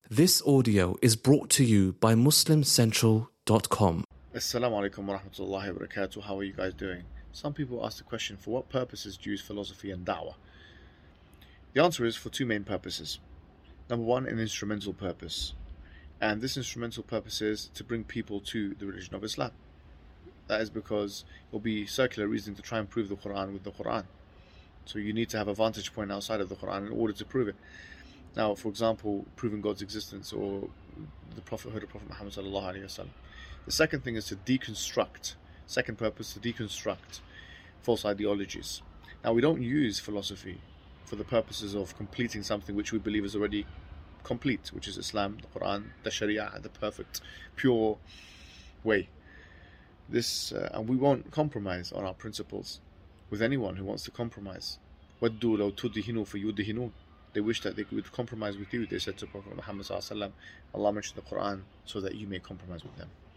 This audio is brought to you by MuslimCentral.com. Assalamu alaikum wa rahmatullahi wa barakatuh. How are you guys doing? Some people ask the question, for what purposes do you use philosophy and da'wah? The answer is for two main purposes. Number one, an instrumental purpose. And this instrumental purpose is to bring people to the religion of Islam. That is because it will be circular reasoning to try and prove the Quran with the Quran. So you need to have a vantage point outside of the Quran in order to prove it. Now, for example, proving God's existence or the prophethood of Prophet Muhammad sallallahu alaihi wasallam. The second thing is to deconstruct. Second purpose, to deconstruct false ideologies. Now, we don't use philosophy for the purposes of completing something which we believe is already complete, which is Islam, the Quran, the Sharia, the perfect, pure way. And we won't compromise on our principles with anyone who wants to compromise. وَدُّوا لَوْ تُدْهِنُوا فَيُدْهِنُونَ. They wish that they could compromise with you. They said to Prophet Muhammad sallallahu alaihi wasallam, Allah mentioned the Quran so that you may compromise with them.